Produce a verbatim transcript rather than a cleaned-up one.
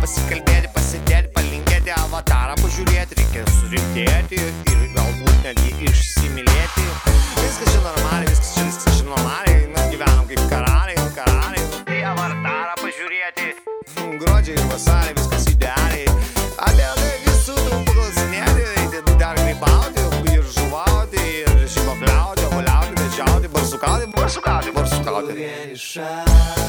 pasikalbėti, pasidėti, palinkėti, avatarą pažiūrėti, reikia surimtėti ir galbūt netgi išsimylėti. Viskas čia normaliai, viskas čia, viskas čia normaliai, mes gyvenam kaip karaliai, karaliai. Tai avatarą pažiūrėti, gruodžiai ir vasarį, viskas idealiai. Apie tai visų daug paklausinėti, eiti dar grybauti ir žuvauti, ir šipapliauti, ovaliauti, vedžiauti, barsukauti, barsukauti, barsukauti.